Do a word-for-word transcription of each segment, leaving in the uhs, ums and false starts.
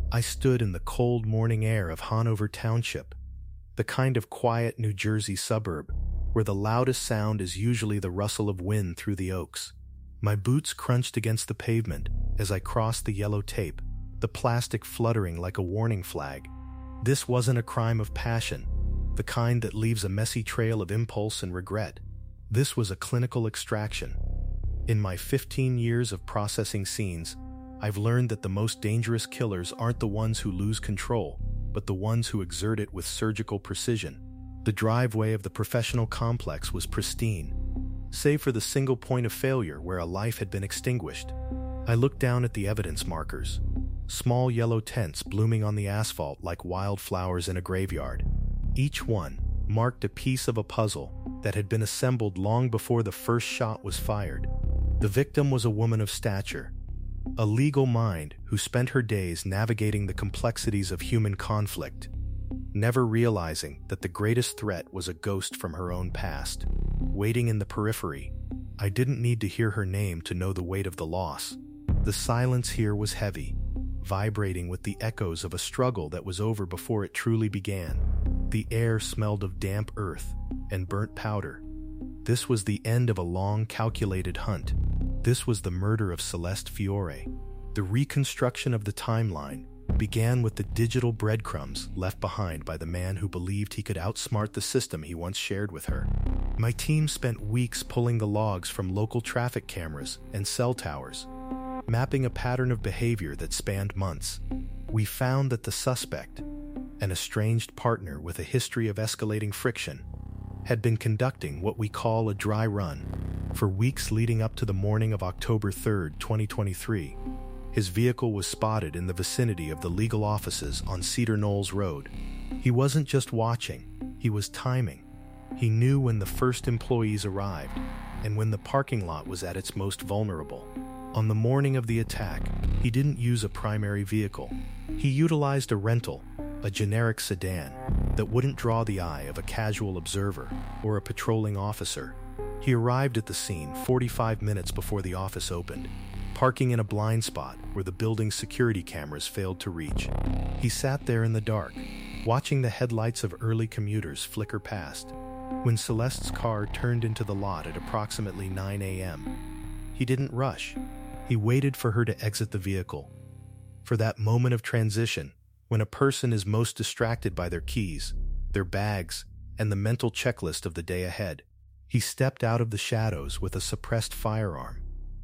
I stood in the cold morning air of Hanover Township, the kind of quiet New Jersey suburb where the loudest sound is usually the rustle of wind through the oaks. My boots crunched against the pavement as I crossed the yellow tape, the plastic fluttering like a warning flag. This wasn't a crime of passion, the kind that leaves a messy trail of impulse and regret. This was a clinical extraction. In my fifteen years of processing scenes, I've learned that the most dangerous killers aren't the ones who lose control, but the ones who exert it with surgical precision. The driveway of the professional complex was pristine, save for the single point of failure where a life had been extinguished. I looked down at the evidence markers, small yellow tents blooming on the asphalt like wildflowers in a graveyard. Each one marked a piece of a puzzle that had been assembled long before the first shot was fired. The victim was a woman of stature, a legal mind who spent her days navigating the complexities of human conflict, never realizing that the greatest threat was a ghost from her own past, waiting in the periphery. I didn't need to hear her name to know the weight of the loss. The silence here was heavy, vibrating with the echoes of a struggle that was over before it truly began. The air smelled of damp earth and burnt powder. This was the end of a long, calculated hunt. This was the murder of Celeste Fiore. The reconstruction of the timeline began with the digital breadcrumbs left behind by the man who believed he could outsmart the system he once shared with her. My team spent weeks pulling the logs from local traffic cameras and cell towers, mapping a pattern of behavior that spanned months. We found that the suspect, an estranged partner with a history of escalating friction, had been conducting what we call a dry run for weeks leading up to the morning of October third, twenty twenty-three. His vehicle was spotted in the vicinity of the legal offices on Cedar Knolls Road. He wasn't just watching, he was timing. He knew when the first employees arrived and when the parking lot was at its most vulnerable. On the morning of the attack, he didn't use a primary vehicle. He utilized a rental, a generic sedan, that wouldn't draw the eye of a casual observer or a patrolling officer. He arrived at the scene forty-five minutes before the office opened, parking in a blind spot where the building's security cameras failed to reach. He sat there in the dark, watching the headlights of early commuters flicker past. When Celeste's car turned into the lot at approximately nine a m, he didn't rush. He waited for her to exit the vehicle. For that moment of transition, when a person is most distracted by their keys, their bags, and the mental checklist of the day ahead, he stepped out of the shadows with a suppressed firearm,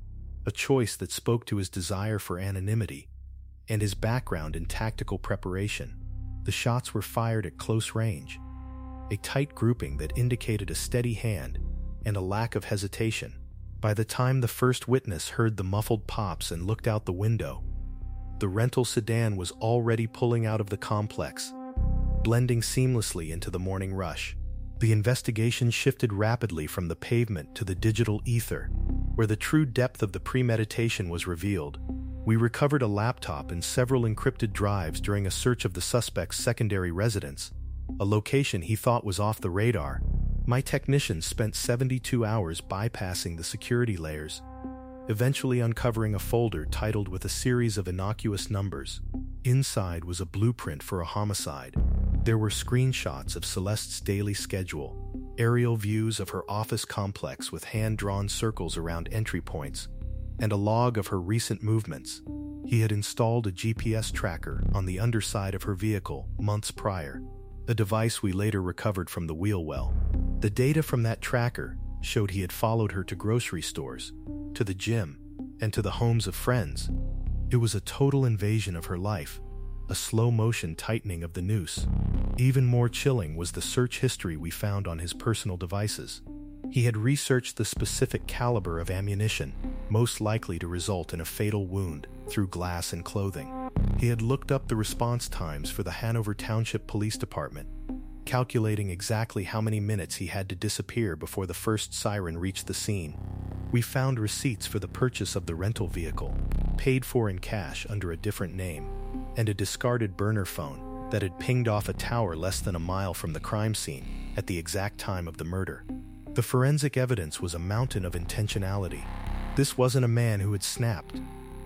a choice that spoke to his desire for anonymity and his background in tactical preparation. The shots were fired at close range, a tight grouping that indicated a steady hand and a lack of hesitation. By the time the first witness heard the muffled pops and looked out the window, the rental sedan was already pulling out of the complex, blending seamlessly into the morning rush. The investigation shifted rapidly from the pavement to the digital ether, where the true depth of the premeditation was revealed. We recovered a laptop and several encrypted drives during a search of the suspect's secondary residence, a location he thought was off the radar. My technicians spent seventy-two hours bypassing the security layers, eventually uncovering a folder titled with a series of innocuous numbers. Inside was a blueprint for a homicide. There were screenshots of Celeste's daily schedule, aerial views of her office complex with hand-drawn circles around entry points, and a log of her recent movements. He had installed a G P S tracker on the underside of her vehicle months prior, a device we later recovered from the wheel well. The data from that tracker showed he had followed her to grocery stores, to the gym, and to the homes of friends. It was a total invasion of her life, a slow-motion tightening of the noose. Even more chilling was the search history we found on his personal devices. He had researched the specific caliber of ammunition most likely to result in a fatal wound through glass and clothing. He had looked up the response times for the Hanover Township Police Department, calculating exactly how many minutes he had to disappear before the first siren reached the scene. We found receipts for the purchase of the rental vehicle, paid for in cash under a different name, and a discarded burner phone that had pinged off a tower less than a mile from the crime scene at the exact time of the murder. The forensic evidence was a mountain of intentionality. This wasn't a man who had snapped.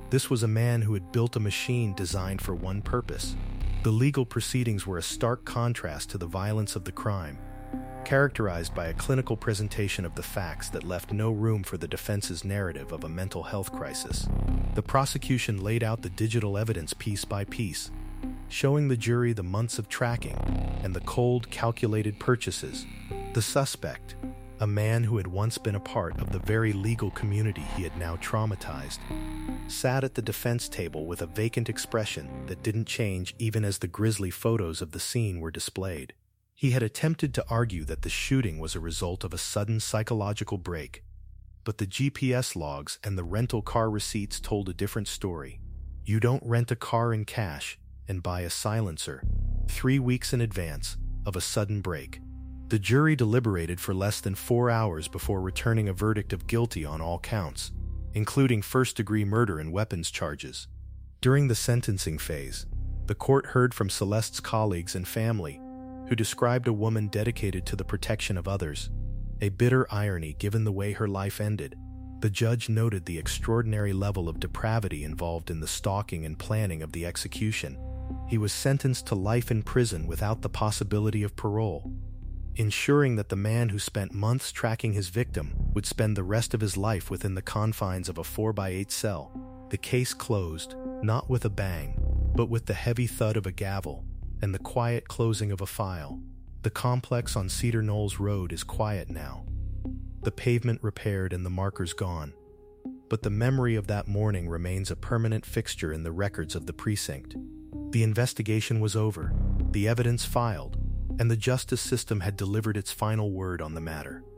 This was a man who had built a machine designed for one purpose. The legal proceedings were a stark contrast to the violence of the crime, characterized by a clinical presentation of the facts that left no room for the defense's narrative of a mental health crisis. The prosecution laid out the digital evidence piece by piece, showing the jury the months of tracking and the cold, calculated purchases. The suspect, a man who had once been a part of the very legal community he had now traumatized, sat at the defense table with a vacant expression that didn't change even as the grisly photos of the scene were displayed. He had attempted to argue that the shooting was a result of a sudden psychological break, but the G P S logs and the rental car receipts told a different story. You don't rent a car in cash and buy a silencer three weeks in advance of a sudden break. The jury deliberated for less than four hours before returning a verdict of guilty on all counts, including first-degree murder and weapons charges. During the sentencing phase, the court heard from Celeste's colleagues and family, who described a woman dedicated to the protection of others, a bitter irony given the way her life ended. The judge noted the extraordinary level of depravity involved in the stalking and planning of the execution. He was sentenced to life in prison without the possibility of parole, ensuring that the man who spent months tracking his victim would spend the rest of his life within the confines of a four by eight cell. The case closed, not with a bang, but with the heavy thud of a gavel and the quiet closing of a file. The complex on Cedar Knolls Road is quiet now, the pavement repaired and the markers gone, but the memory of that morning remains a permanent fixture in the records of the precinct. The investigation was over, the evidence filed, and the justice system had delivered its final word on the matter.